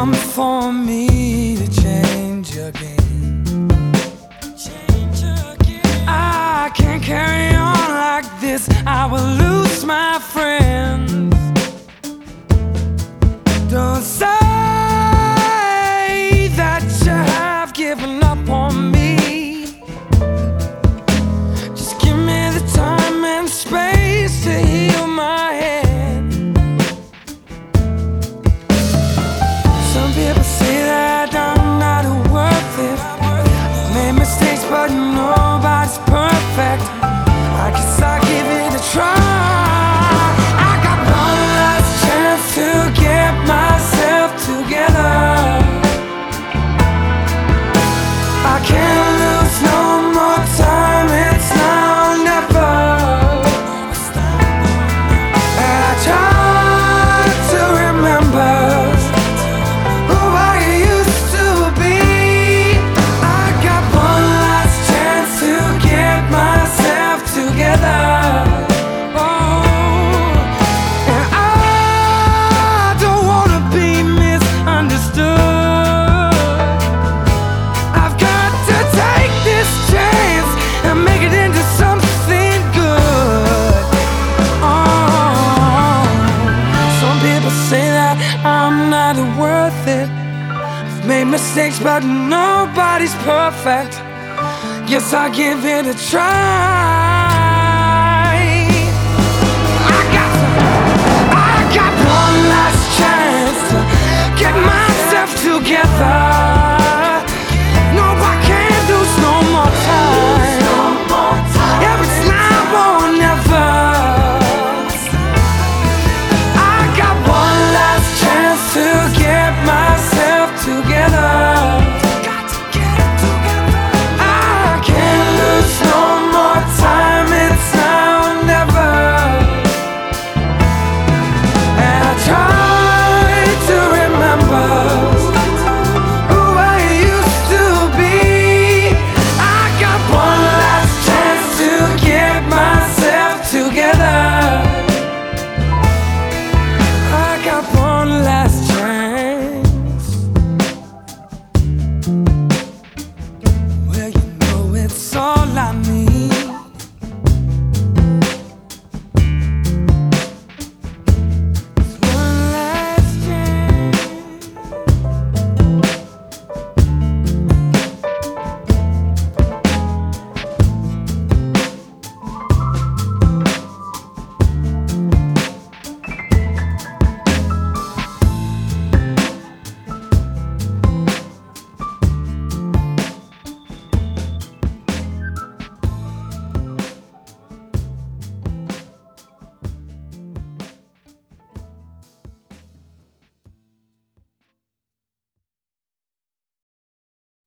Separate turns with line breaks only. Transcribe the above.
come for me to change again. I can't carry on like this, I will lose my friends. Don't say that you have given up on me. Just give me the time and space to heal my head. Some people say that I'm not worth it. I've made mistakes but nobody's perfect. I guess I'll give it a try. I got one last chance to get myself together. I can't lose no more time, it's now or never. And I try to remember who I used to be. I got one last chance to get myself together. Oh, and I don't wanna be misunderstood. I've got to take this chance and make it into something good. Oh, some people say that I'm not worth it. I've made mistakes but nobody's perfect. Guess I'll give it a try. I got one last chance to get myself together.